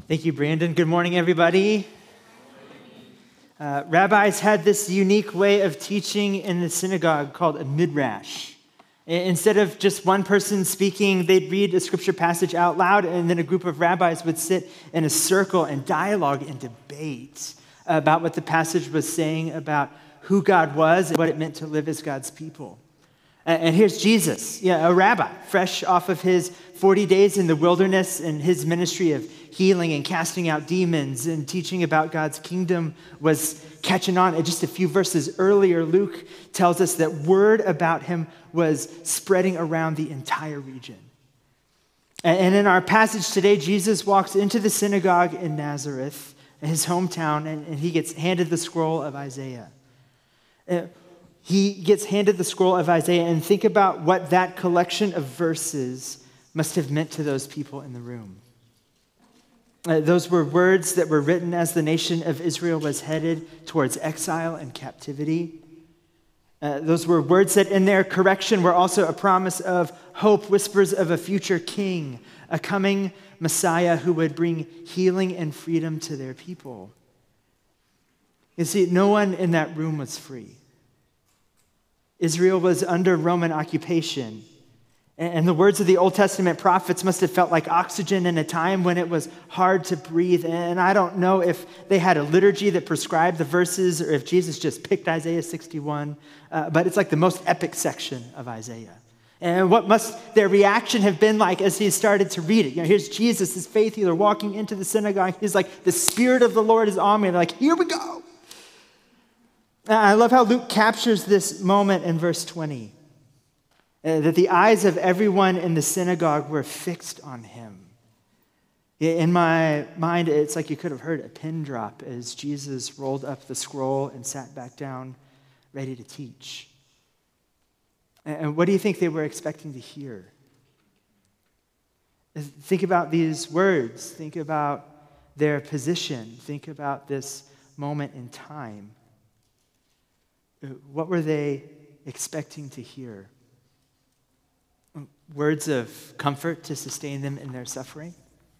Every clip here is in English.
Thank you, Brandon. Good morning, everybody. Rabbis had this unique way of teaching in the synagogue called a midrash. Instead of just one person speaking, they'd read a scripture passage out loud, and then a group of rabbis would sit in a circle and dialogue and debate about what the passage was saying about who God was and what it meant to live as God's people. And here's Jesus, a rabbi, fresh off of his 40 days in the wilderness and his ministry of healing and casting out demons and teaching about God's kingdom was catching on. And just a few verses earlier, Luke tells us that word about him was spreading around the entire region. And in our passage today, Jesus walks into the synagogue in Nazareth, his hometown, and he gets handed the scroll of Isaiah. He gets handed the scroll of Isaiah, and think about what that collection of verses must have meant to those people in the room. Those were words that were written as the nation of Israel was headed towards exile and captivity. Those were words that in their correction were also a promise of hope, whispers of a future king, a coming Messiah who would bring healing and freedom to their people. You see, no one in that room was free. Israel was under Roman occupation. And the words of the Old Testament prophets must have felt like oxygen in a time when it was hard to breathe. And I don't know if they had a liturgy that prescribed the verses or if Jesus just picked Isaiah 61, but it's like the most epic section of Isaiah. And what must their reaction have been like as he started to read it? Here's Jesus, this faith healer, walking into the synagogue. He's like, the Spirit of the Lord is on me. And they're like, here we go. I love how Luke captures this moment in verse 20. That the eyes of everyone in the synagogue were fixed on him. In my mind, it's like you could have heard a pin drop as Jesus rolled up the scroll and sat back down, ready to teach. And what do you think they were expecting to hear? Think about these words. Think about their position. Think about this moment in time. What were they expecting to hear? Words of comfort to sustain them in their suffering?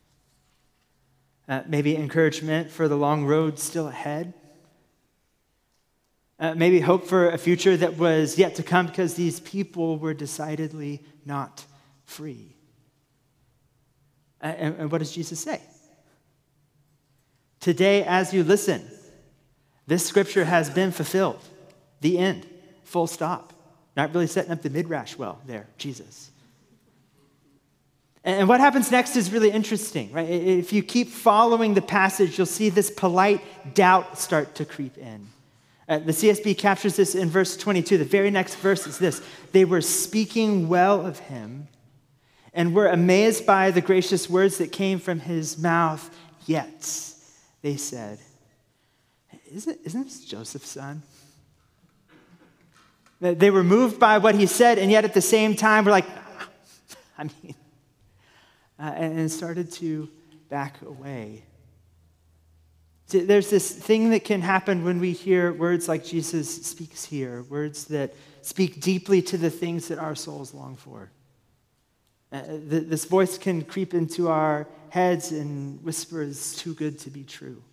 Maybe encouragement for the long road still ahead? Maybe hope for a future that was yet to come because these people were decidedly not free. And what does Jesus say? Today, as you listen, this scripture has been fulfilled. The end. Full stop. Not really setting up the midrash well there, Jesus. And what happens next is really interesting, right? If you keep following the passage, you'll see this polite doubt start to creep in. The CSB captures this in verse 22. The very next verse is this. They were speaking well of him and were amazed by the gracious words that came from his mouth. Yet, they said, isn't this Joseph's son? They were moved by what he said, and yet at the same time, we're like, and started to back away. There's this thing that can happen when we hear words like Jesus speaks here, words that speak deeply to the things that our souls long for. This voice can creep into our heads and whisper, it's too good to be true.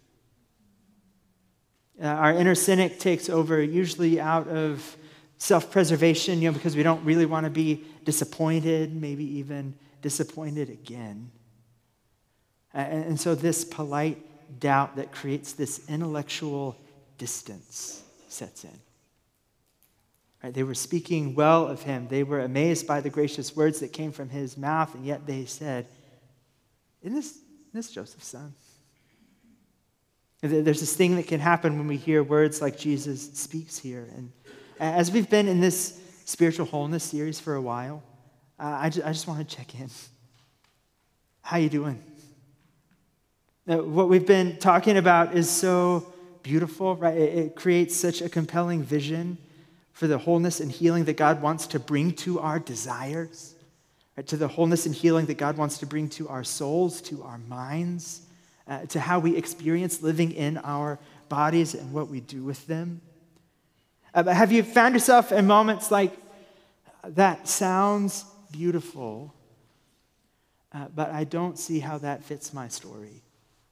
Our inner cynic takes over, usually out of self-preservation, because we don't really want to be disappointed, maybe even disappointed again. And so this polite doubt that creates this intellectual distance sets in. Right? They were speaking well of him. They were amazed by the gracious words that came from his mouth, and yet they said, isn't this Joseph's son? There's this thing that can happen when we hear words like Jesus speaks here. And as we've been in this spiritual wholeness series for a while, I just want to check in. How you doing? What we've been talking about is so beautiful, right? It creates such a compelling vision for the wholeness and healing that God wants to bring to our desires, right? To the wholeness and healing that God wants to bring to our souls, to our minds, to how we experience living in our bodies and what we do with them. Have you found yourself in moments like, that sounds beautiful, but I don't see how that fits my story?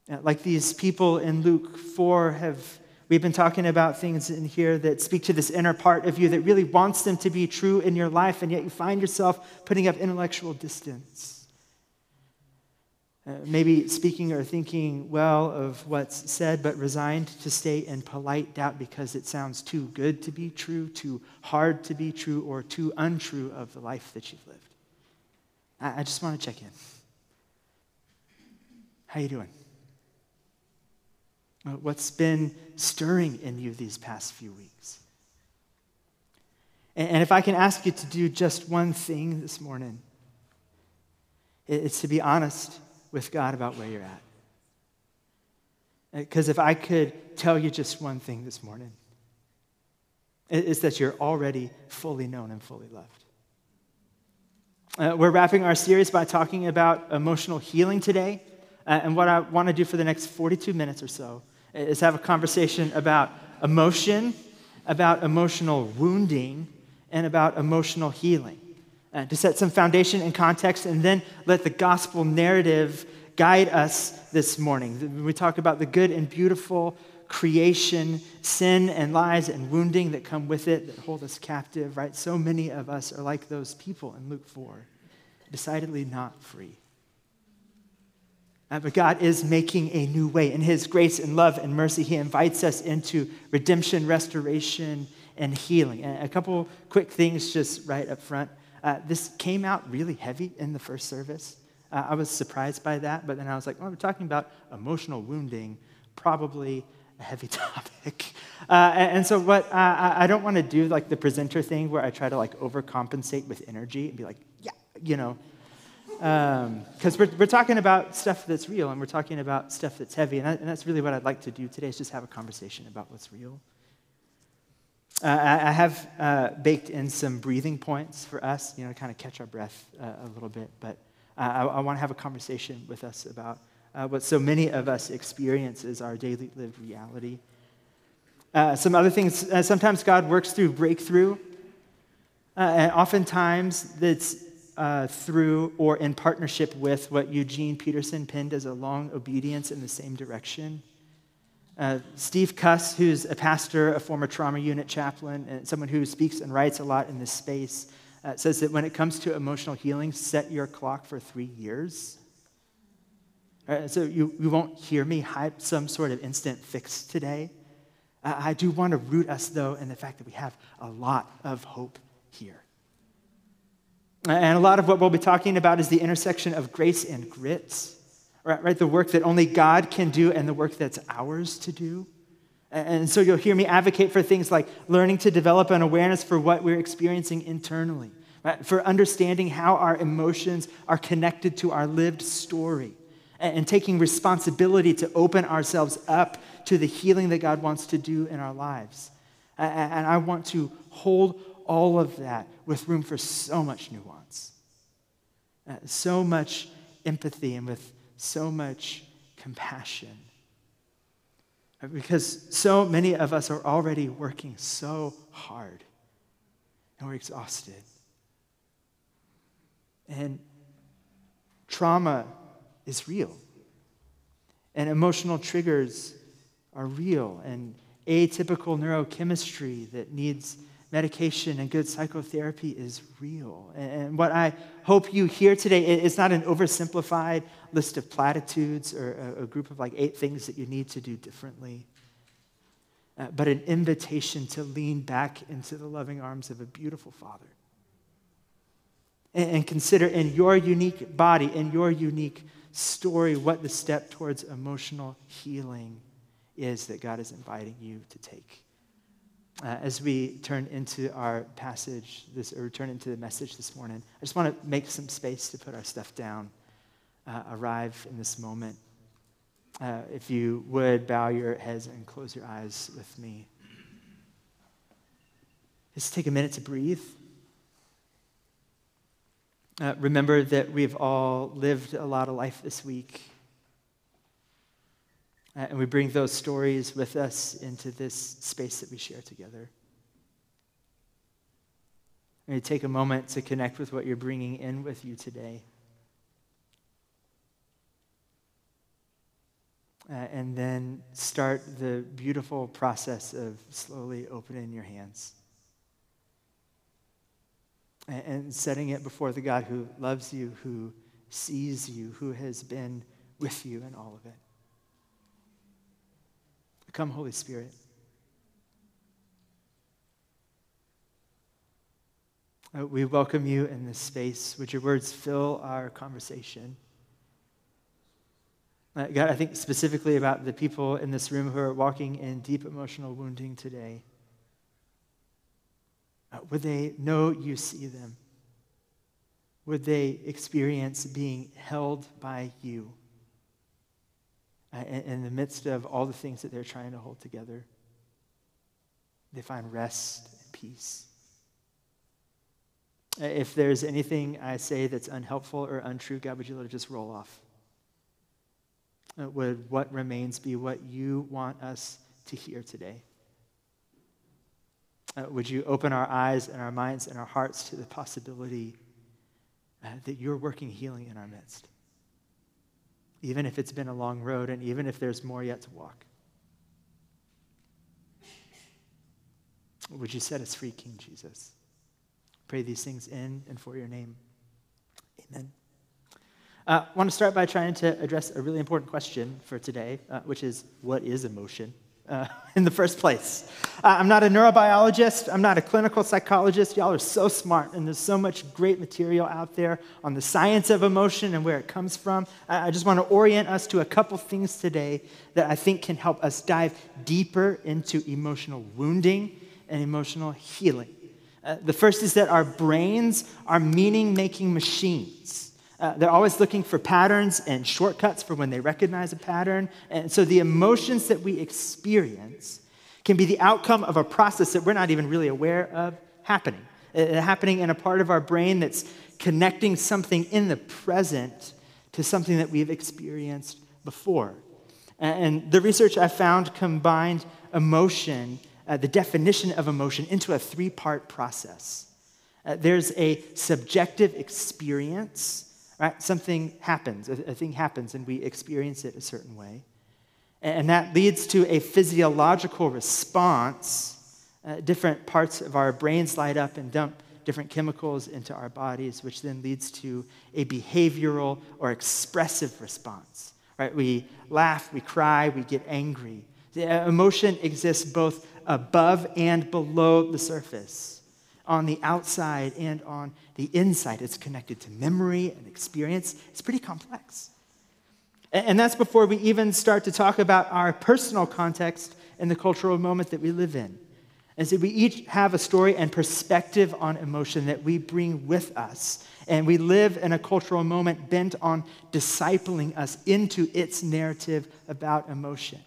Like these people in Luke 4 we've been talking about things in here that speak to this inner part of you that really wants them to be true in your life, and yet you find yourself putting up intellectual distance. Maybe speaking or thinking well of what's said, but resigned to stay in polite doubt because it sounds too good to be true, too hard to be true, or too untrue of the life that you've lived. I just want to check in. How you doing? What's been stirring in you these past few weeks? And if I can ask you to do just one thing this morning, it's to be honest with God about where you're at. Because if I could tell you just one thing this morning, it's that you're already fully known and fully loved. We're wrapping our series by talking about emotional healing today. And what I want to do for the next 42 minutes or so is have a conversation about emotion, about emotional wounding, and about emotional healing. To set some foundation and context, and then let the gospel narrative guide us this morning. We talk about the good and beautiful creation, sin and lies and wounding that come with it, that hold us captive, right? So many of us are like those people in Luke 4, decidedly not free. But God is making a new way. In his grace and love and mercy, he invites us into redemption, restoration, and healing. And a couple quick things just right up front. This came out really heavy in the first service. I was surprised by that, but then I was like, well, we're talking about emotional wounding, probably a heavy topic. And so what I don't want to do like the presenter thing where I try to like overcompensate with energy and be like, yeah, you know, because we're talking about stuff that's real, and we're talking about stuff that's heavy, and that's really what I'd like to do today is just have a conversation about what's real. I have baked in some breathing points for us, to kind of catch our breath a little bit, but I want to have a conversation with us about what so many of us experience as our daily lived reality. Some other things, sometimes God works through breakthrough, and oftentimes that's through or in partnership with what Eugene Peterson penned as a long obedience in the same direction. Steve Cuss, who's a pastor, a former trauma unit chaplain, and someone who speaks and writes a lot in this space, says that when it comes to emotional healing, set your clock for 3 years. So you won't hear me hype some sort of instant fix today. I do want to root us, though, in the fact that we have a lot of hope here. And a lot of what we'll be talking about is the intersection of grace and grit. Right, the work that only God can do and the work that's ours to do. And so you'll hear me advocate for things like learning to develop an awareness for what we're experiencing internally, right? For understanding how our emotions are connected to our lived story, and taking responsibility to open ourselves up to the healing that God wants to do in our lives. And I want to hold all of that with room for so much nuance, so much empathy, and with so much compassion. Because so many of us are already working so hard and we're exhausted. And trauma is real. And emotional triggers are real. And atypical neurochemistry that needs medication and good psychotherapy is real. And what I hope you hear today is not an oversimplified list of platitudes or a group of like 8 things that you need to do differently, but an invitation to lean back into the loving arms of a beautiful Father. And consider in your unique body, in your unique story, what the step towards emotional healing is that God is inviting you to take. As we turn into our passage, or turn into the message this morning, I just want to make some space to put our stuff down, arrive in this moment. If you would, bow your heads and close your eyes with me. Just take a minute to breathe. Remember that we've all lived a lot of life this week. And we bring those stories with us into this space that we share together. And you take a moment to connect with what you're bringing in with you today. and then start the beautiful process of slowly opening your hands and setting it before the God who loves you, who sees you, who has been with you in all of it. Come, Holy Spirit. We welcome you in this space. Would your words fill our conversation? God, I think specifically about the people in this room who are walking in deep emotional wounding today. Would they know you see them? Would they experience being held by you in the midst of all the things that they're trying to hold together? They find rest and peace. If there's anything I say that's unhelpful or untrue, God, would you let it just roll off? Would what remains be what you want us to hear today? Would you open our eyes and our minds and our hearts to the possibility that you're working healing in our midst, even if it's been a long road and even if there's more yet to walk? Would you set us free, King Jesus? Pray these things in and for your name. Amen. I want to start by trying to address a really important question for today, which is, what is emotion in the first place? I'm not a neurobiologist. I'm not a clinical psychologist. Y'all are so smart, and there's so much great material out there on the science of emotion and where it comes from. I just want to orient us to a couple things today that I think can help us dive deeper into emotional wounding and emotional healing. The first is that our brains are meaning-making machines. They're always looking for patterns and shortcuts for when they recognize a pattern. And so the emotions that we experience can be the outcome of a process that we're not even really aware of happening. Happening in a part of our brain that's connecting something in the present to something that we've experienced before. And the research I found combined emotion, the definition of emotion, into a three-part process. There's a subjective experience. Right? Something happens, a thing happens, and we experience it a certain way. And that leads to a physiological response. Different parts of our brains light up and dump different chemicals into our bodies, which then leads to a behavioral or expressive response. Right? We laugh, we cry, we get angry. The emotion exists both above and below the surface, on the outside and on the inside. It's connected to memory and experience. It's pretty complex. And that's before we even start to talk about our personal context and the cultural moment that we live in. And so we each have a story and perspective on emotion that we bring with us. And we live in a cultural moment bent on discipling us into its narrative about emotion.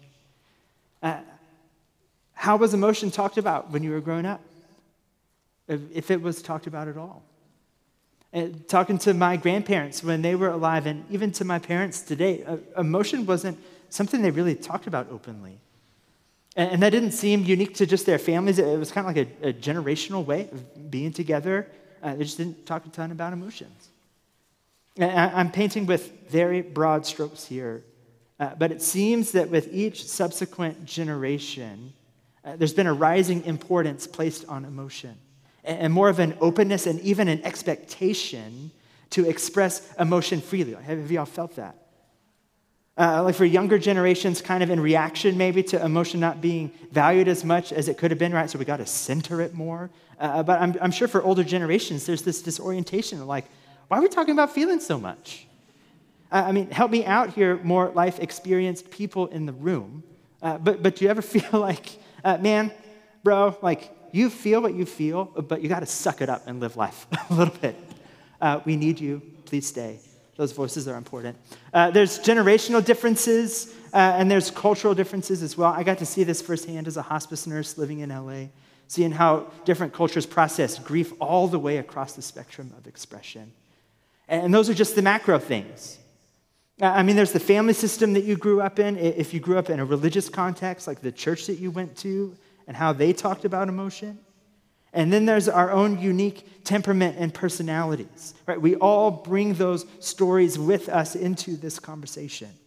How was emotion talked about when you were growing up? If it was talked about at all. And talking to my grandparents when they were alive, and even to my parents today, emotion wasn't something they really talked about openly. And that didn't seem unique to just their families. It was kind of like a generational way of being together. They just didn't talk a ton about emotions. And I'm painting with very broad strokes here, but it seems that with each subsequent generation, there's been a rising importance placed on emotion, and more of an openness and even an expectation to express emotion freely. Have y'all felt that? Like for younger generations, kind of in reaction maybe to emotion not being valued as much as it could have been, right? So we got to center it more. But I'm sure for older generations, there's this disorientation of like, why are we talking about feelings so much? I mean, help me out here, more life-experienced people in the room. But do you ever feel like, man, bro, like, you feel what you feel, but you got to suck it up and live life a little bit. We need you. Please stay. Those voices are important. There's generational differences, and there's cultural differences as well. I got to see this firsthand as a hospice nurse living in LA, seeing how different cultures process grief all the way across the spectrum of expression. And those are just the macro things. I mean, there's the family system that you grew up in. If you grew up in a religious context, like the church that you went to, and how they talked about emotion. And then there's our own unique temperament and personalities, right? We all bring those stories with us into this conversation.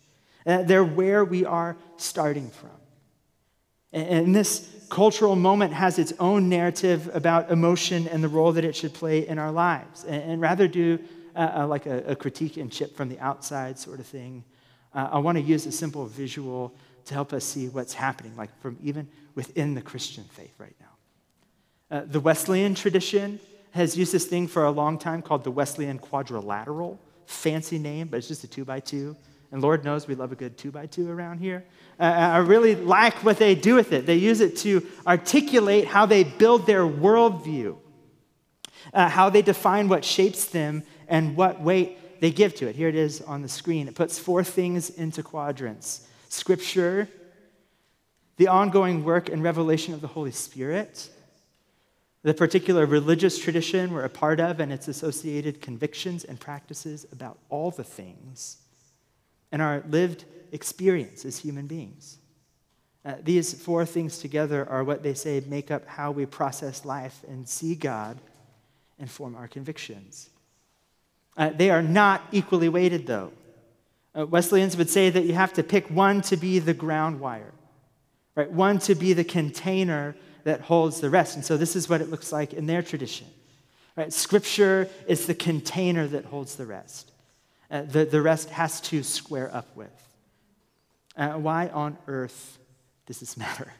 They're where we are starting from. And this cultural moment has its own narrative about emotion and the role that it should play in our lives. And rather do like a critique and chip from the outside sort of thing, I want to use a simple visual to help us see what's happening, like from even within the Christian faith right now. The Wesleyan tradition has used this thing for a long time called the Wesleyan quadrilateral. Fancy name, but it's just a 2x2. And Lord knows we love a good 2x2 around here. I really like what they do with it. They use it to articulate how they build their worldview, how they define what shapes them, and what weight they give to it. Here it is on the screen. It puts 4 things into quadrants: Scripture, the ongoing work and revelation of the Holy Spirit, the particular religious tradition we're a part of and its associated convictions and practices about all the things, and our lived experience as human beings. These 4 things together are what they say make up how we process life and see God and form our convictions. They are not equally weighted, though. Wesleyans would say that you have to pick one to be the ground wire, right? One to be the container that holds the rest. And so this is what it looks like in their tradition, right? Scripture is the container that holds the rest. The rest has to square up with. Why on earth does this matter?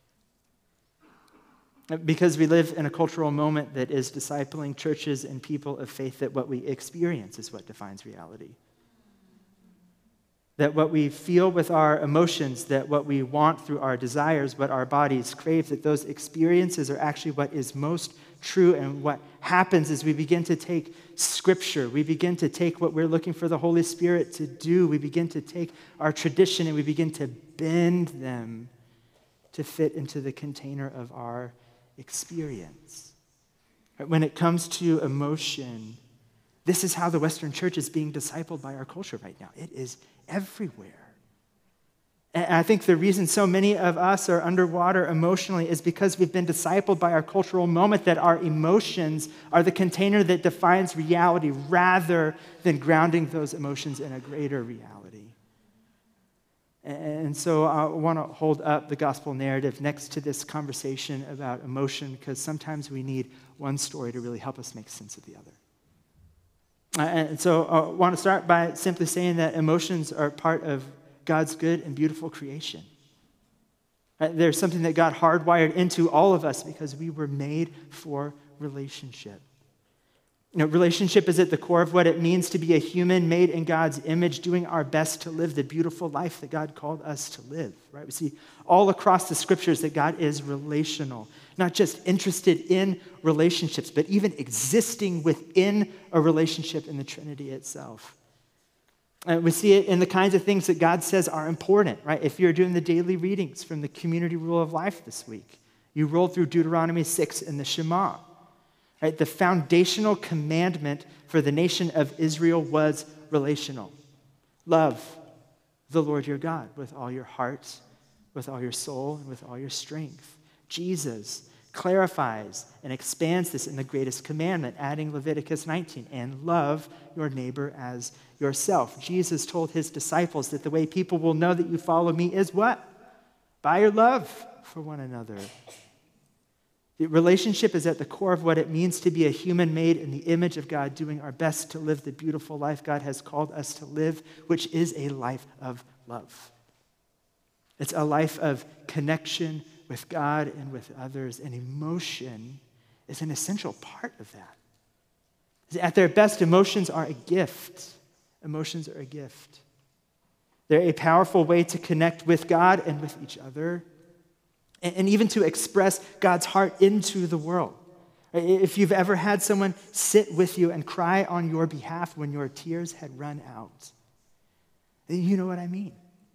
Because we live in a cultural moment that is discipling churches and people of faith that what we experience is what defines reality. That what we feel with our emotions, that what we want through our desires, what our bodies crave, that those experiences are actually what is most true. And what happens is we begin to take Scripture, we begin to take what we're looking for the Holy Spirit to do, we begin to take our tradition and we begin to bend them to fit into the container of our experience. When it comes to emotion, this is how the Western church is being discipled by our culture right now. It is everywhere. And I think the reason so many of us are underwater emotionally is because we've been discipled by our cultural moment that our emotions are the container that defines reality rather than grounding those emotions in a greater reality. And so I want to hold up the gospel narrative next to this conversation about emotion, because sometimes we need one story to really help us make sense of the other. And so I want to start by simply saying that emotions are part of God's good and beautiful creation. There's something that God hardwired into all of us because we were made for relationship. Relationship is at the core of what it means to be a human made in God's image, doing our best to live the beautiful life that God called us to live, right? We see all across the scriptures that God is relational, not just interested in relationships, but even existing within a relationship in the Trinity itself. We see it in the kinds of things that God says are important, right? If you're doing the daily readings from the Community Rule of Life this week, you roll through Deuteronomy 6 and the Shema. Right? The foundational commandment for the nation of Israel was relational. Love the Lord your God with all your heart, with all your soul, and with all your strength. Jesus clarifies and expands this in the greatest commandment, adding Leviticus 19, and love your neighbor as yourself. Jesus told his disciples that the way people will know that you follow me is what? By your love for one another. The relationship is at the core of what it means to be a human made in the image of God, doing our best to live the beautiful life God has called us to live, which is a life of love. It's a life of connection with God and with others, and emotion is an essential part of that. At their best, emotions are a gift. Emotions are a gift. They're a powerful way to connect with God and with each other, and even to express God's heart into the world. If you've ever had someone sit with you and cry on your behalf when your tears had run out, you know what I mean.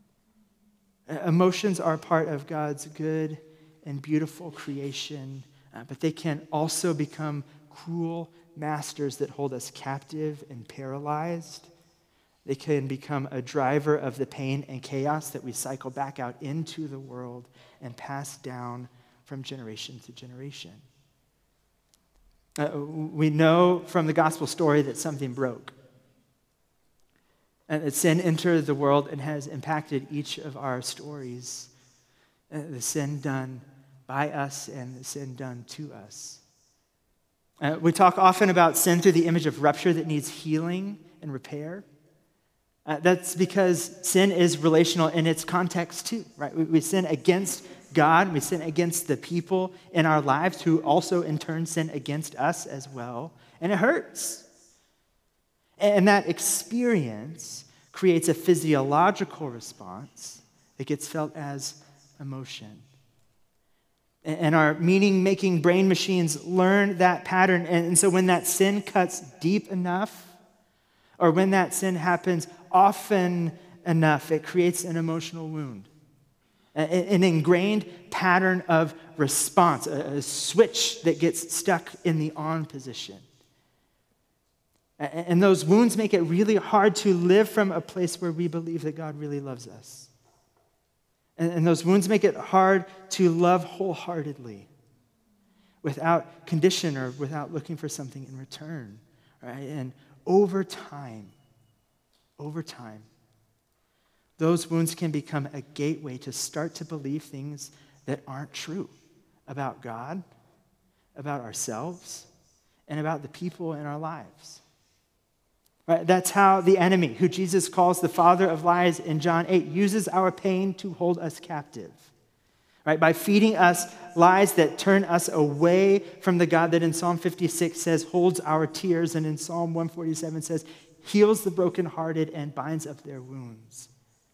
Emotions are part of God's good and beautiful creation, but they can also become cruel masters that hold us captive and paralyzed. They can become a driver of the pain and chaos that we cycle back out into the world and pass down from generation to generation. We know from the gospel story that something broke. And that sin entered the world and has impacted each of our stories. The sin done by us and the sin done to us. We talk often about sin through the image of rupture that needs healing and repair. That's because sin is relational in its context too, right? We sin against God, we sin against the people in our lives who also in turn sin against us as well, and it hurts. And that experience creates a physiological response that gets felt as emotion. And our meaning-making brain machines learn that pattern. And so when that sin cuts deep enough, or when that sin happens often enough, it creates an emotional wound. An ingrained pattern of response, a switch that gets stuck in the on position. And those wounds make it really hard to live from a place where we believe that God really loves us. And those wounds make it hard to love wholeheartedly without condition or without looking for something in return. Right? And over time, those wounds can become a gateway to start to believe things that aren't true about God, about ourselves, and about the people in our lives. Right? That's how the enemy, who Jesus calls the father of lies in John 8, uses our pain to hold us captive. Right? By feeding us lies that turn us away from the God that in Psalm 56 says holds our tears, and in Psalm 147 says heals the brokenhearted and binds up their wounds.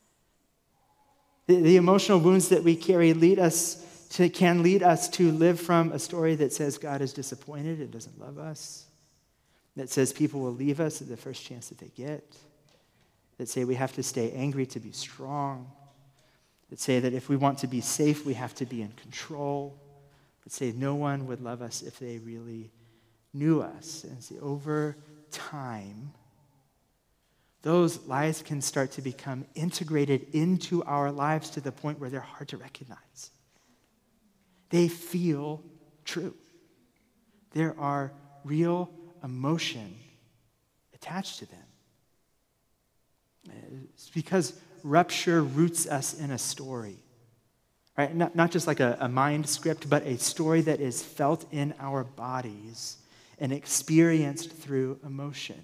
The emotional wounds that we carry can lead us to live from a story that says God is disappointed and doesn't love us, that says people will leave us at the first chance that they get, that say we have to stay angry to be strong, that say that if we want to be safe, we have to be in control, that say no one would love us if they really knew us. And see, over time, those lies can start to become integrated into our lives to the point where they're hard to recognize. They feel true. There are real emotion attached to them. It's because rupture roots us in a story, right? Not just like a mind script, but a story that is felt in our bodies and experienced through emotion.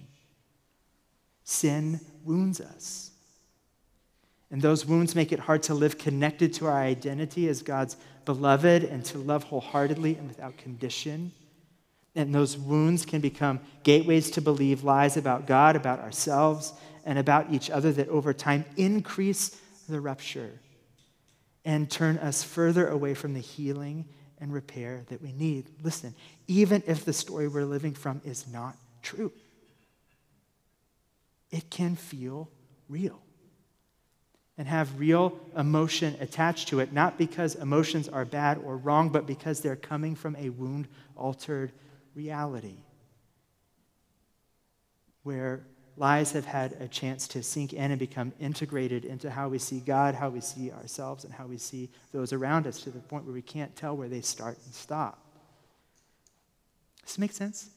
Sin wounds us. And those wounds make it hard to live connected to our identity as God's beloved and to love wholeheartedly and without condition. And those wounds can become gateways to believe lies about God, about ourselves, and about each other that over time increase the rupture and turn us further away from the healing and repair that we need. Listen, even if the story we're living from is not true, it can feel real and have real emotion attached to it, not because emotions are bad or wrong, but because they're coming from a wound-altered reality where lies have had a chance to sink in and become integrated into how we see God, how we see ourselves, and how we see those around us to the point where we can't tell where they start and stop. Does this make sense?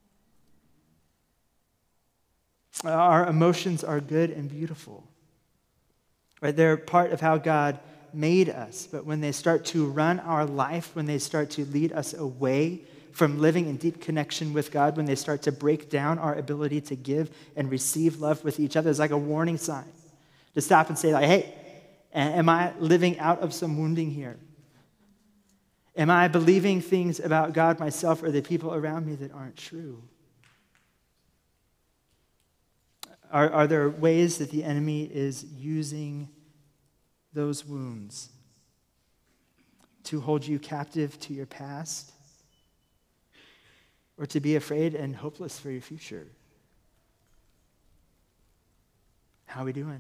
Our emotions are good and beautiful. Right? They're part of how God made us. But when they start to run our life, when they start to lead us away from living in deep connection with God, when they start to break down our ability to give and receive love with each other, it's like a warning sign to stop and say, like, hey, am I living out of some wounding here? Am I believing things about God, myself, or the people around me that aren't true? Are there ways that the enemy is using those wounds to hold you captive to your past or to be afraid and hopeless for your future? How are we doing?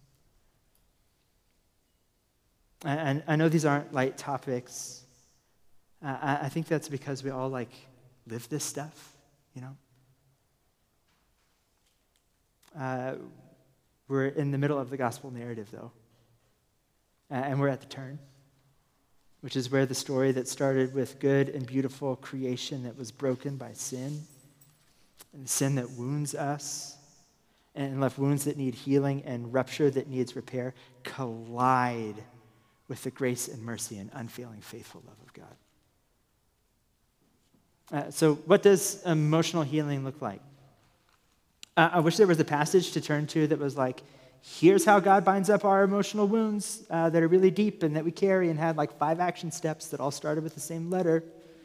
I know these aren't light topics. I think that's because we all live this stuff, you know? We're in the middle of the gospel narrative, though. And we're at the turn, which is where the story that started with good and beautiful creation that was broken by sin, and sin that wounds us, and left wounds that need healing and rupture that needs repair collide with the grace and mercy and unfailing faithful love of God. So what does emotional healing look like? I wish there was a passage to turn to that was like, here's how God binds up our emotional wounds that are really deep and that we carry, and had like 5 action steps that all started with the same letter.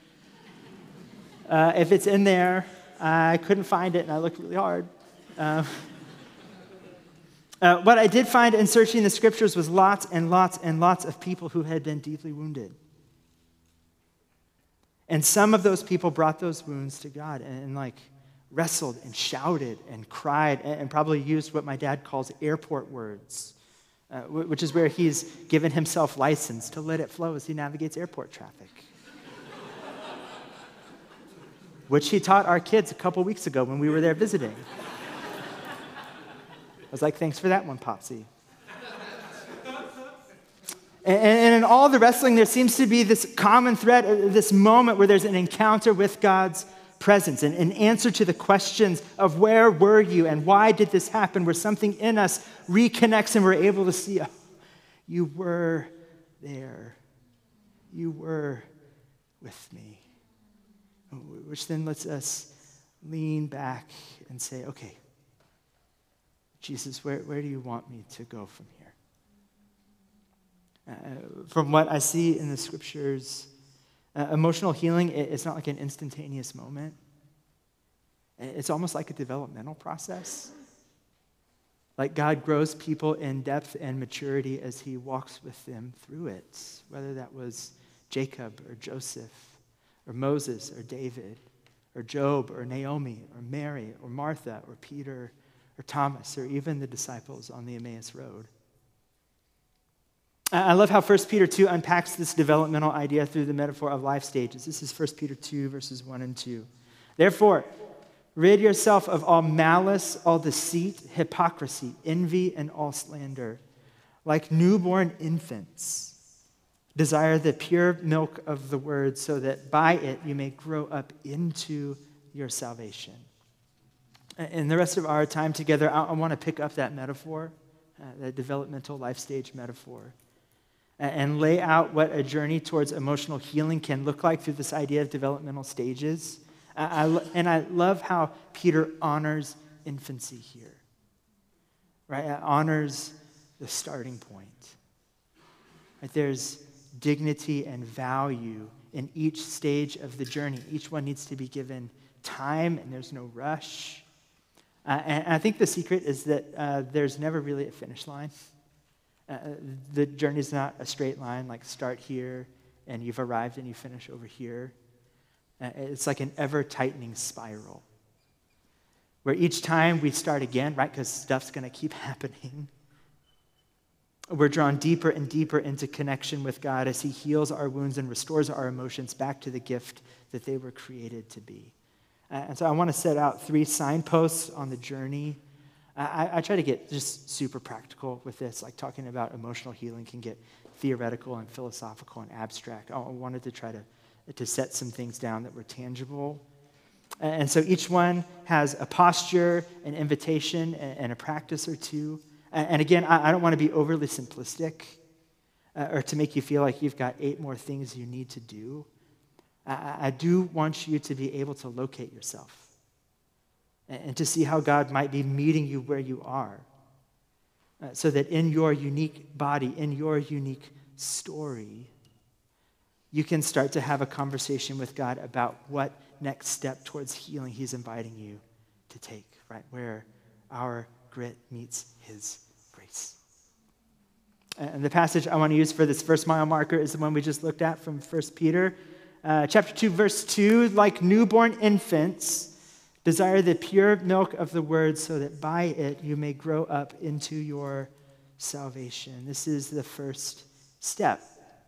If it's in there, I couldn't find it, and I looked really hard. What I did find in searching the scriptures was lots and lots and lots of people who had been deeply wounded. And some of those people brought those wounds to God and like wrestled and shouted and cried and probably used what my dad calls airport words, which is where he's given himself license to let it flow as he navigates airport traffic. Which he taught our kids a couple weeks ago when we were there visiting. I was like, thanks for that one, Popsy. And in all the wrestling, there seems to be this common thread, this moment where there's an encounter with God's presence, and an answer to the questions of where were you and why did this happen, where something in us reconnects and we're able to see, oh, you were there. You were with me. Which then lets us lean back and say, okay, Jesus, where do you want me to go from here? From what I see in the scriptures, emotional healing, it's not like an instantaneous moment. It's almost like a developmental process. Like God grows people in depth and maturity as he walks with them through it, whether that was Jacob or Joseph or Moses or David or Job or Naomi or Mary or Martha or Peter or Thomas or even the disciples on the Emmaus Road. I love how 1 Peter 2 unpacks this developmental idea through the metaphor of life stages. This is 1 Peter 2, verses 1 and 2. Therefore, rid yourself of all malice, all deceit, hypocrisy, envy, and all slander. Like newborn infants, desire the pure milk of the word so that by it you may grow up into your salvation. In the rest of our time together, I want to pick up that metaphor, that developmental life stage metaphor, and lay out what a journey towards emotional healing can look like through this idea of developmental stages. And I love how Peter honors infancy here, right? It honors the starting point. Right? There's dignity and value in each stage of the journey. Each one needs to be given time, and there's no rush. And I think the secret is that there's never really a finish line. The journey's not a straight line, like start here, and you've arrived and you finish over here. It's like an ever-tightening spiral, where each time we start again, right, because stuff's going to keep happening, we're drawn deeper and deeper into connection with God as he heals our wounds and restores our emotions back to the gift that they were created to be. And so I want to set out 3 signposts on the journey. I try to get just super practical with this, like talking about emotional healing can get theoretical and philosophical and abstract. I wanted to try to set some things down that were tangible. And so each one has a posture, an invitation, and a practice or two. And again, I don't want to be overly simplistic or to make you feel like you've got 8 more things you need to do. I do want you to be able to locate yourself and to see how God might be meeting you where you are, so that in your unique body, in your unique story, you can start to have a conversation with God about what next step towards healing he's inviting you to take, right? Where our grit meets his grace. And the passage I want to use for this first mile marker is the one we just looked at from 1 Peter. Chapter 2, verse 2, like newborn infants, desire the pure milk of the word so that by it you may grow up into your salvation. This is the first step,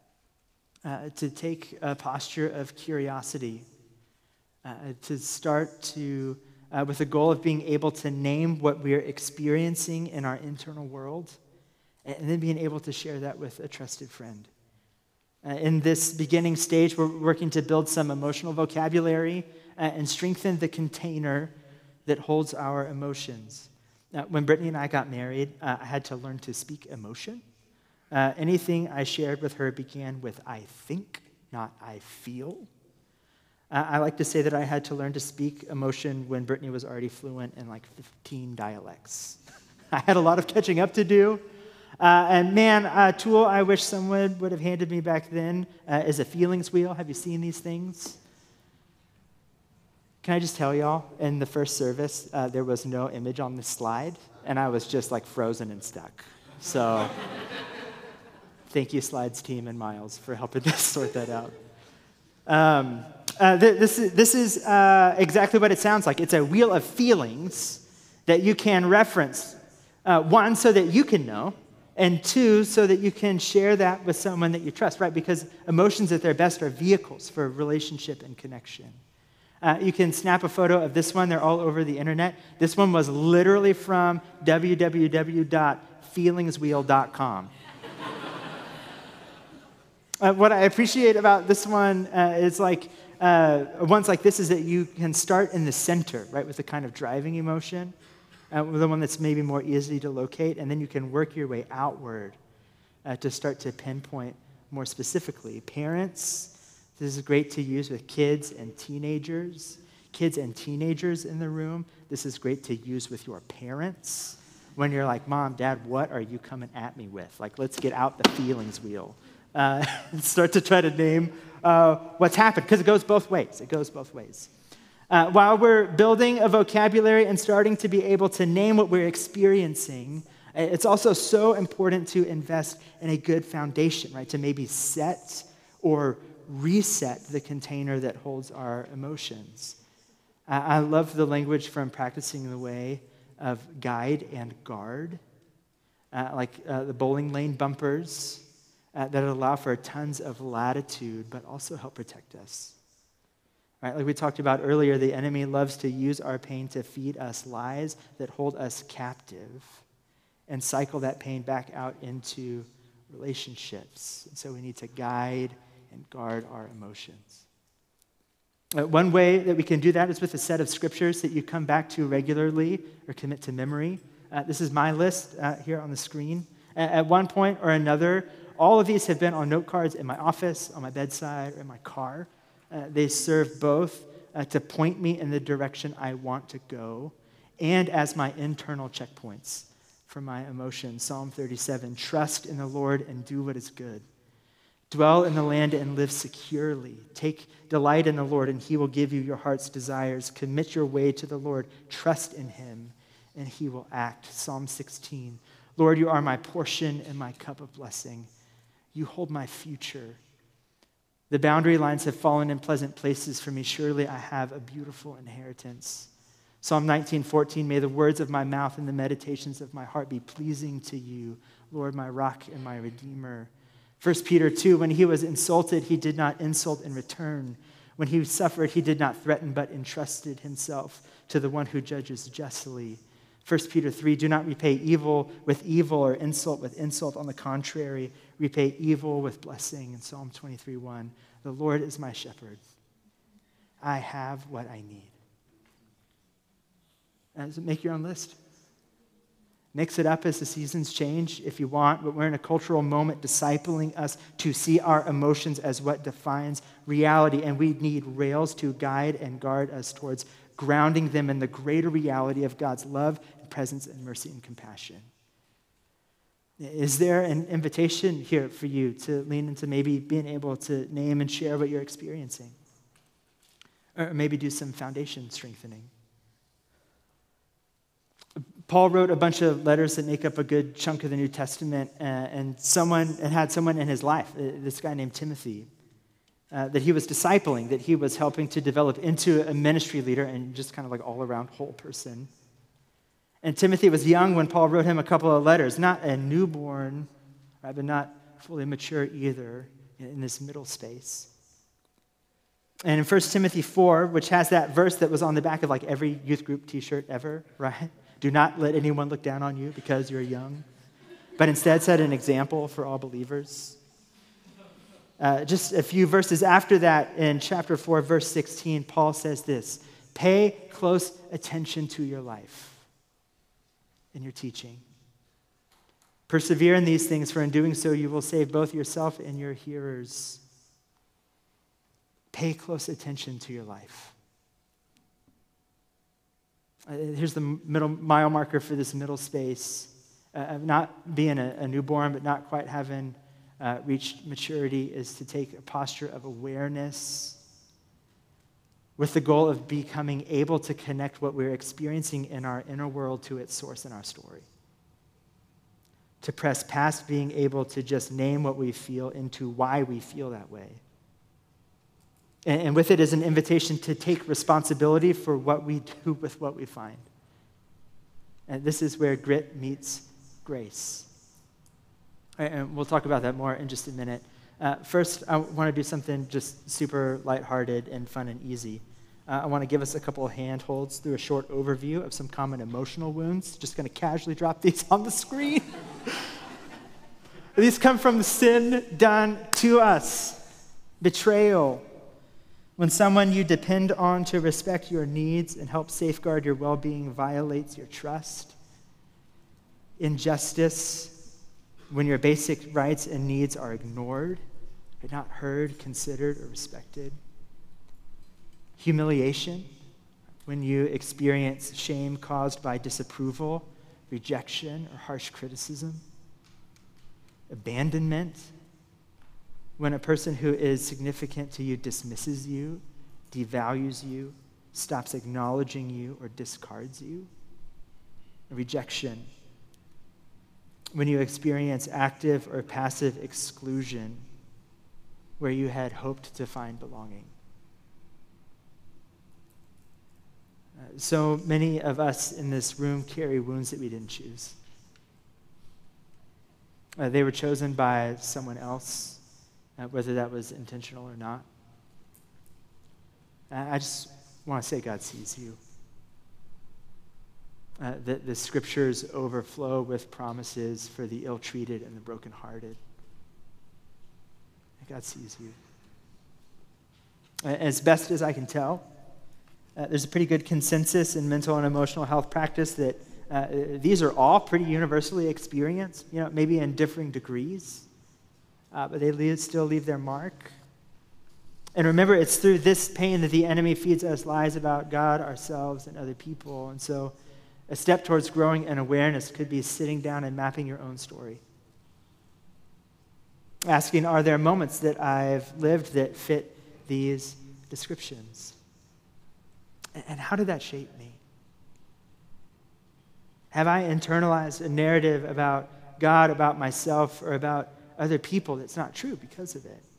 to take a posture of curiosity, to start to, with the goal of being able to name what we're experiencing in our internal world, and then being able to share that with a trusted friend. In this beginning stage, we're working to build some emotional vocabulary and strengthen the container that holds our emotions. When Brittany and I got married, I had to learn to speak emotion. Anything I shared with her began with I think, not I feel. I like to say that I had to learn to speak emotion when Brittany was already fluent in like 15 dialects. I had a lot of catching up to do. And man, a tool I wish someone would have handed me back then is a feelings wheel. Have you seen these things? Can I just tell y'all, in the first service, there was no image on the slide, and I was just like frozen and stuck. So thank you, slides team and Miles, for helping us sort that out. This is exactly what it sounds like. It's a wheel of feelings that you can reference. One, so that you can know, and two, so that you can share that with someone that you trust, right? Because emotions at their best are vehicles for relationship and connection. You can snap a photo of this one. They're all over the internet. This one was literally from www.feelingswheel.com. What I appreciate about this one is like, ones like this is that you can start in the center, right, with the kind of driving emotion, the one that's maybe more easy to locate, and then you can work your way outward to start to pinpoint more specifically. Parents, this is great to use with kids and teenagers. Kids and teenagers in the room, this is great to use with your parents. When you're like, Mom, Dad, what are you coming at me with? Like, let's get out the feelings wheel. And start to try to name what's happened, because it goes both ways. It goes both ways. While we're building a vocabulary and starting to be able to name what we're experiencing, it's also so important to invest in a good foundation, right? To maybe set or reset the container that holds our emotions. I love the language from Practicing the Way of guide and guard, like the bowling lane bumpers that allow for tons of latitude, but also help protect us. Right? Like we talked about earlier, the enemy loves to use our pain to feed us lies that hold us captive and cycle that pain back out into relationships. And so we need to guide and guard our emotions. One way that we can do that is with a set of scriptures that you come back to regularly or commit to memory. This is my list here on the screen. At one point or another, all of these have been on note cards in my office, on my bedside, or in my car. They serve both to point me in the direction I want to go and as my internal checkpoints for my emotions. Psalm 37, trust in the Lord and do what is good. Dwell in the land and live securely. Take delight in the Lord, and he will give you your heart's desires. Commit your way to the Lord. Trust in him, and he will act. Psalm 16, Lord, you are my portion and my cup of blessing. You hold my future. The boundary lines have fallen in pleasant places for me. Surely I have a beautiful inheritance. Psalm 19:14, may the words of my mouth and the meditations of my heart be pleasing to you, Lord, my rock and my redeemer. 1 Peter 2, when he was insulted, he did not insult in return. When he suffered, he did not threaten, but entrusted himself to the one who judges justly. 1 Peter 3, do not repay evil with evil or insult with insult. On the contrary, repay evil with blessing. In Psalm 23:1, the Lord is my shepherd. I have what I need. So make your own list. Mix it up as the seasons change if you want, but we're in a cultural moment discipling us to see our emotions as what defines reality, and we need rails to guide and guard us towards grounding them in the greater reality of God's love and presence and mercy and compassion. Is there an invitation here for you to lean into maybe being able to name and share what you're experiencing? Or maybe do some foundation strengthening? Paul wrote a bunch of letters that make up a good chunk of the New Testament, and had someone in his life, this guy named Timothy, that he was discipling, that he was helping to develop into a ministry leader and just kind of like all-around whole person. And Timothy was young when Paul wrote him a couple of letters, not a newborn, right, but not fully mature either, in this middle space. And in 1 Timothy 4, which has that verse that was on the back of like every youth group t-shirt ever, right? Do not let anyone look down on you because you're young, but instead set an example for all believers. Just a few verses after that, in chapter 4, verse 16, Paul says this, pay close attention to your life. in your teaching. Persevere in these things, for in doing so you will save both yourself and your hearers. Pay close attention to your life. Here's the middle mile marker for this middle space. Not being a newborn, but not quite having reached maturity, is to take a posture of awareness with the goal of becoming able to connect what we're experiencing in our inner world to its source in our story. To press past being able to just name what we feel into why we feel that way. And with it is an invitation to take responsibility for what we do with what we find. And this is where grit meets grace. And we'll talk about that more in just a minute. First, I want to do something just super lighthearted and fun and easy. I want to give us a couple of handholds through a short overview of some common emotional wounds. Just going to casually drop these on the screen. These come from the sin done to us. Betrayal. When someone you depend on to respect your needs and help safeguard your well-being violates your trust. Injustice. When your basic rights and needs are ignored, are not heard, considered, or respected. Humiliation, when you experience shame caused by disapproval, rejection, or harsh criticism. Abandonment, when a person who is significant to you dismisses you, devalues you, stops acknowledging you, or discards you. Rejection, when you experience active or passive exclusion where you had hoped to find belonging. So many of us in this room carry wounds that we didn't choose. They were chosen by someone else, whether that was intentional or not. I just want to say God sees you. The scriptures overflow with promises for the ill-treated and the brokenhearted. God sees you. As best as I can tell, there's a pretty good consensus in mental and emotional health practice that these are all pretty universally experienced, maybe in differing degrees, but they still leave their mark. And remember, it's through this pain that the enemy feeds us lies about God, ourselves, and other people. And so a step towards growing in awareness could be sitting down and mapping your own story. Asking, are there moments that I've lived that fit these descriptions? And how did that shape me? Have I internalized a narrative about God, about myself, or about other people that's not true because of it?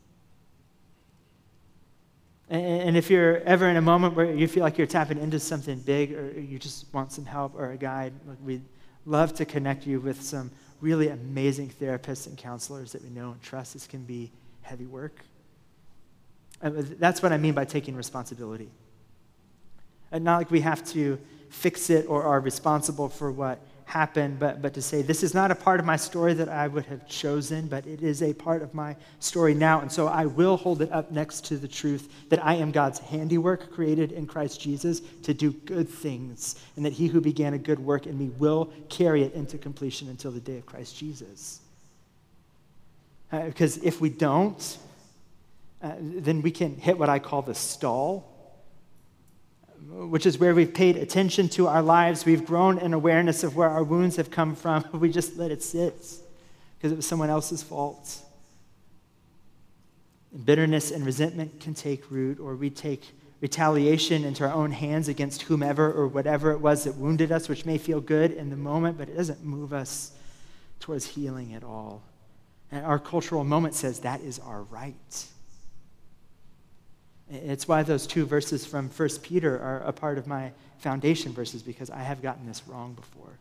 And if you're ever in a moment where you feel like you're tapping into something big, or you just want some help or a guide, we'd love to connect you with some really amazing therapists and counselors that we know and trust. This can be heavy work. That's what I mean by taking responsibility. And not like we have to fix it or are responsible for what happened, but to say, this is not a part of my story that I would have chosen, but it is a part of my story now. And so I will hold it up next to the truth that I am God's handiwork created in Christ Jesus to do good things, and that he who began a good work in me will carry it into completion until the day of Christ Jesus. Because if we don't, then we can hit what I call the stall, which is where we've paid attention to our lives. We've grown in awareness of where our wounds have come from. We just let it sit because it was someone else's fault. And bitterness and resentment can take root, or we take retaliation into our own hands against whomever or whatever it was that wounded us, which may feel good in the moment, but it doesn't move us towards healing at all. And our cultural moment says that is our right. It's why those two verses from 1 Peter are a part of my foundation verses, because I have gotten this wrong before.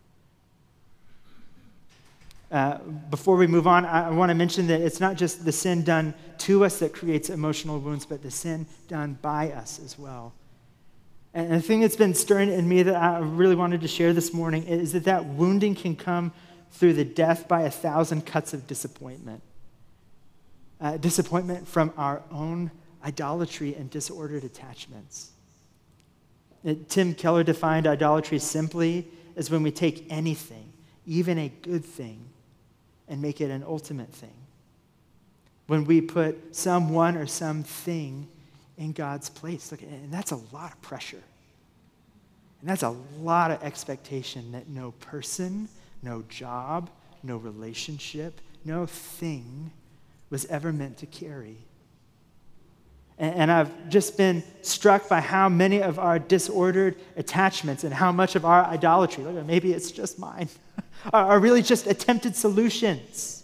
Before we move on, I want to mention that it's not just the sin done to us that creates emotional wounds, but the sin done by us as well. And the thing that's been stirring in me that I really wanted to share this morning is that wounding can come through the death by 1,000 cuts of disappointment. Disappointment from our own idolatry and disordered attachments. Tim Keller defined idolatry simply is when we take anything, even a good thing, and make it an ultimate thing. When we put someone or something in God's place. Look, and that's a lot of pressure. And that's a lot of expectation that no person, no job, no relationship, no thing was ever meant to carry. And I've just been struck by how many of our disordered attachments and how much of our idolatry, look, maybe it's just mine, are really just attempted solutions.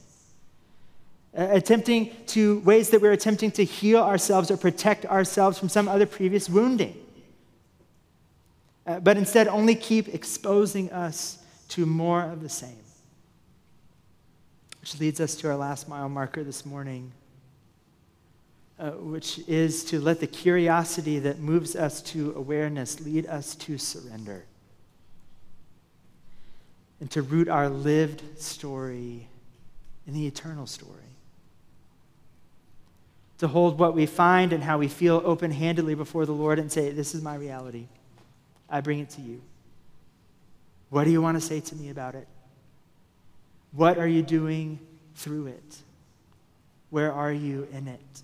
Ways that we're attempting to heal ourselves or protect ourselves from some other previous wounding. But instead only keep exposing us to more of the same. Which leads us to our last mile marker this morning, which is to let the curiosity that moves us to awareness lead us to surrender. And to root our lived story in the eternal story. To hold what we find and how we feel open-handedly before the Lord and say, this is my reality. I bring it to you. What do you want to say to me about it? What are you doing through it? Where are you in it?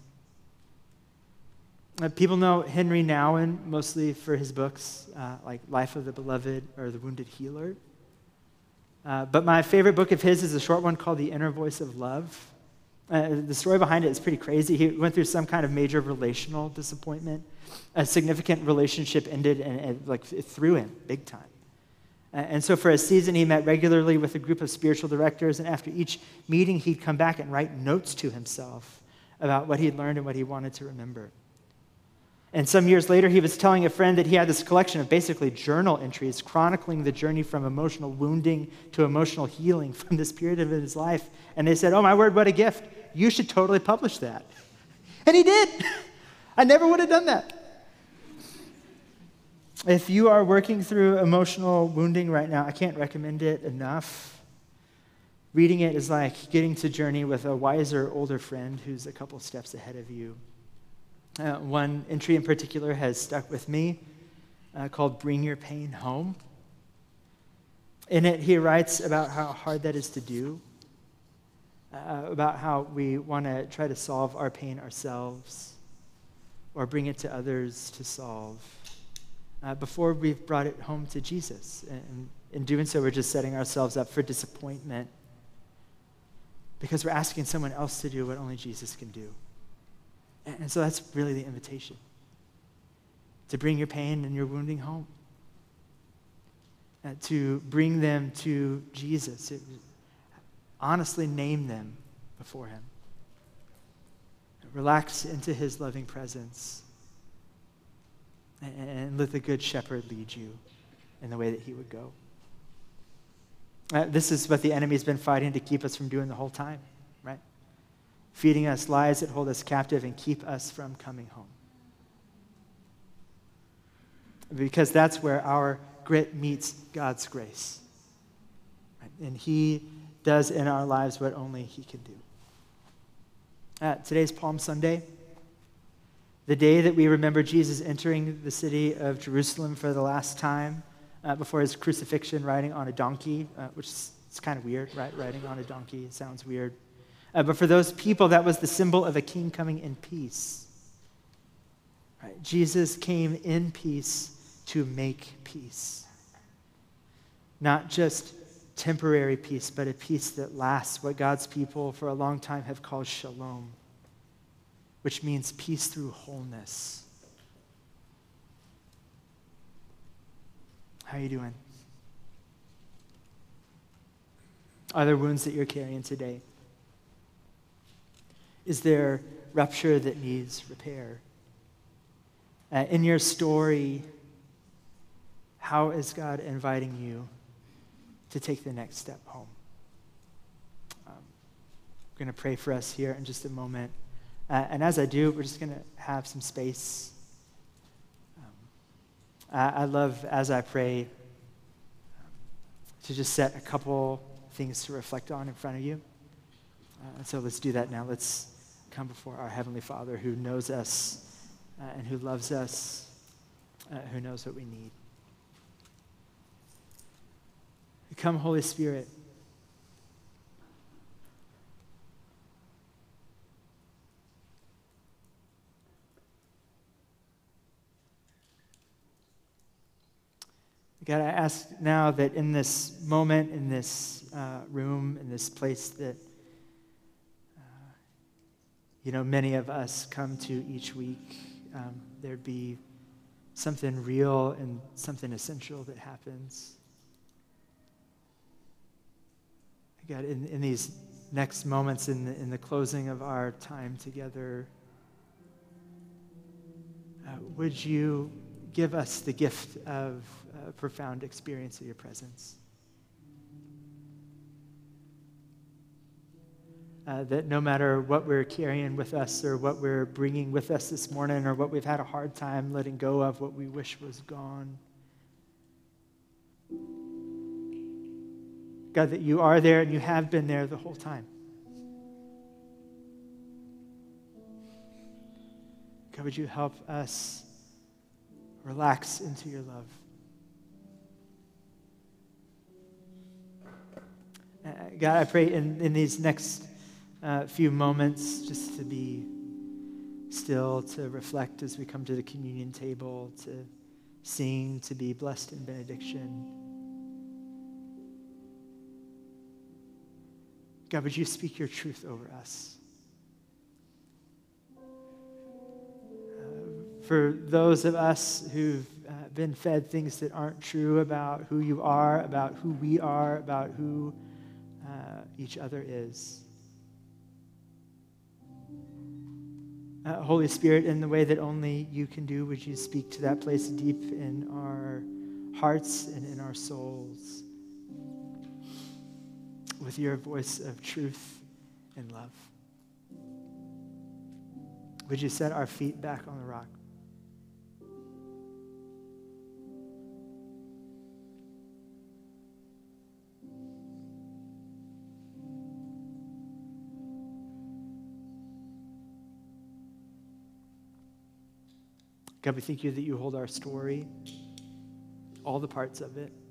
People know Henry Nouwen mostly for his books like Life of the Beloved or The Wounded Healer. But my favorite book of his is a short one called The Inner Voice of Love. The story behind it is pretty crazy. He went through some kind of major relational disappointment. A significant relationship ended and it threw him big time. And so for a season, he met regularly with a group of spiritual directors, and after each meeting, he'd come back and write notes to himself about what he'd learned and what he wanted to remember. And some years later, he was telling a friend that he had this collection of basically journal entries chronicling the journey from emotional wounding to emotional healing from this period of his life. And they said, oh my word, what a gift. You should totally publish that. And he did. I never would have done that. If you are working through emotional wounding right now, I can't recommend it enough. Reading it is like getting to journey with a wiser, older friend who's a couple steps ahead of you. One entry in particular has stuck with me called Bring Your Pain Home. In it, he writes about how hard that is to do, about how we want to try to solve our pain ourselves or bring it to others to solve before we've brought it home to Jesus. And in doing so, we're just setting ourselves up for disappointment because we're asking someone else to do what only Jesus can do. And so that's really the invitation, to bring your pain and your wounding home, to bring them to Jesus, to honestly name them before him, relax into his loving presence, and let the Good Shepherd lead you in the way that he would go. This is what the enemy's been fighting to keep us from doing the whole time, right? Feeding us lies that hold us captive and keep us from coming home. Because that's where our grit meets God's grace. Right? And he does in our lives what only he can do. Today's Palm Sunday, the day that we remember Jesus entering the city of Jerusalem for the last time before his crucifixion, riding on a donkey, which is kind of weird, right? Riding on a donkey, it sounds weird. But for those people, that was the symbol of a king coming in peace. Right? Jesus came in peace to make peace. Not just temporary peace, but a peace that lasts, what God's people for a long time have called shalom, which means peace through wholeness. How are you doing? Are there wounds that you're carrying today? Is there rupture that needs repair? In your story, how is God inviting you to take the next step home? I'm going to pray for us here in just a moment. And as I do, we're just going to have some space. I love, as I pray, to just set a couple things to reflect on in front of you. And so let's do that now. Let's come before our Heavenly Father who knows us and who loves us, who knows what we need. Come, Holy Spirit. God, I ask now that in this moment, in this room, in this place that, many of us come to each week, there'd be something real and something essential that happens. God, in these next moments, in the closing of our time together, would you give us the gift of a profound experience of your presence? That no matter what we're carrying with us or what we're bringing with us this morning or what we've had a hard time letting go of, what we wish was gone, God, that you are there and you have been there the whole time. God, would you help us relax into your love? God, I pray in these next few moments just to be still, to reflect as we come to the communion table, to sing, to be blessed in benediction. God, would you speak your truth over us? For those of us who've been fed things that aren't true about who you are, about who we are, about who each other is. Holy Spirit, in the way that only you can do, would you speak to that place deep in our hearts and in our souls with your voice of truth and love? Would you set our feet back on the rock? God, we thank you that you hold our story, all the parts of it.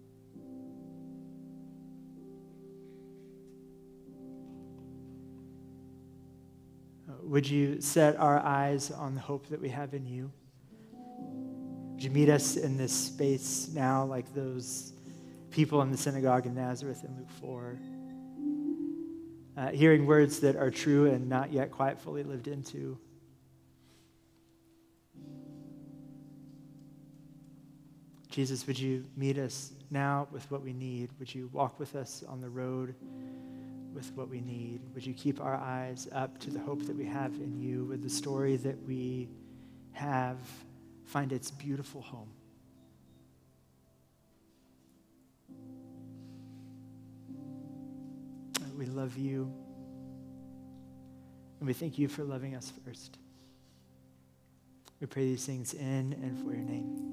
Would you set our eyes on the hope that we have in you? Would you meet us in this space now like those people in the synagogue in Nazareth in Luke 4, hearing words that are true and not yet quite fully lived into? Jesus, would you meet us now with what we need? Would you walk with us on the road with what we need? Would you keep our eyes up to the hope that we have in you? Would the story that we have find its beautiful home? We love you, and we thank you for loving us first. We pray these things in and for your name.